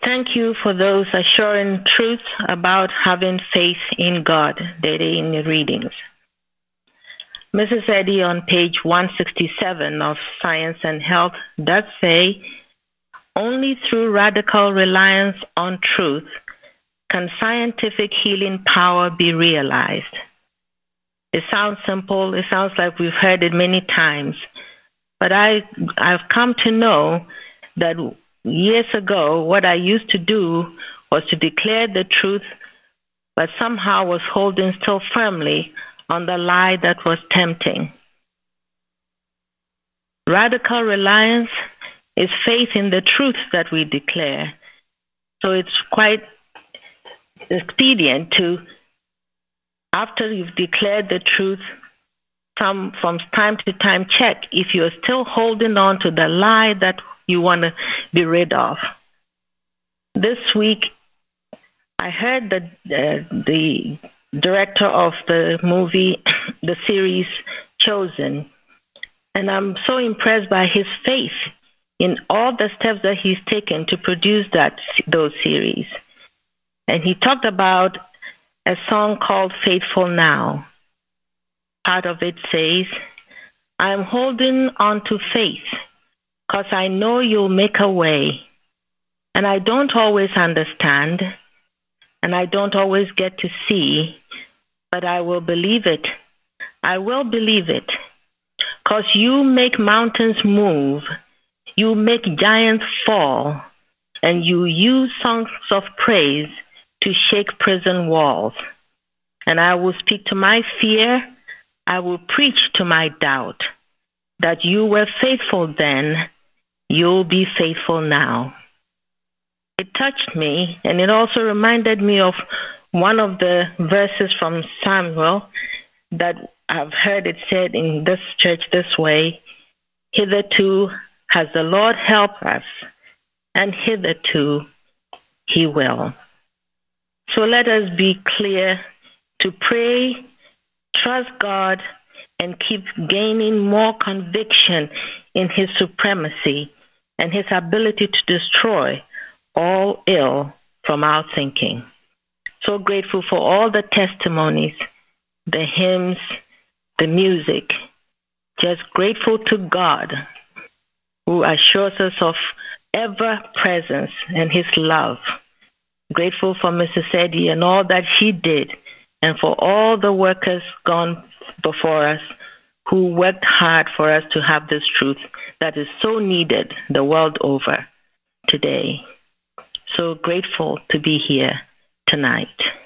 Thank you for those assuring truths about having faith in God daily in the readings. Mrs. Eddy on page 167 of Science and Health does say, only through radical reliance on truth can scientific healing power be realized. It sounds simple. It sounds like we've heard it many times. But I've come to know that years ago, what I used to do was to declare the truth, but somehow was holding still firmly on the lie that was tempting. Radical reliance is faith in the truth that we declare. So it's quite expedient to, after you've declared the truth, from time to time check if you're still holding on to the lie that you want to be rid of. This week, I heard that the director of the movie, the series Chosen, and I'm so impressed by his faith in all the steps that he's taken to produce those series. And he talked about a song called Faithful Now. Part of it says, I'm holding on to faith because I know you'll make a way. And I don't always understand, and I don't always get to see, but I will believe it. I will believe it because you make mountains move, you make giants fall, and you use songs of praise to shake prison walls. And I will speak to my fear, I will preach to my doubt that you were faithful then, you'll be faithful now. It touched me, and it also reminded me of one of the verses from Samuel that I've heard it said in this church this way, hitherto has the Lord helped us, and hitherto he will. So let us be clear to pray, trust God, and keep gaining more conviction in his supremacy and his ability to destroy all ill from our thinking. So grateful for all the testimonies, the hymns, the music. Just grateful to God who assures us of ever presence and his love. Grateful for Mrs. Eddy and all that she did, and for all the workers gone before us who worked hard for us to have this truth that is so needed the world over today. So grateful to be here tonight.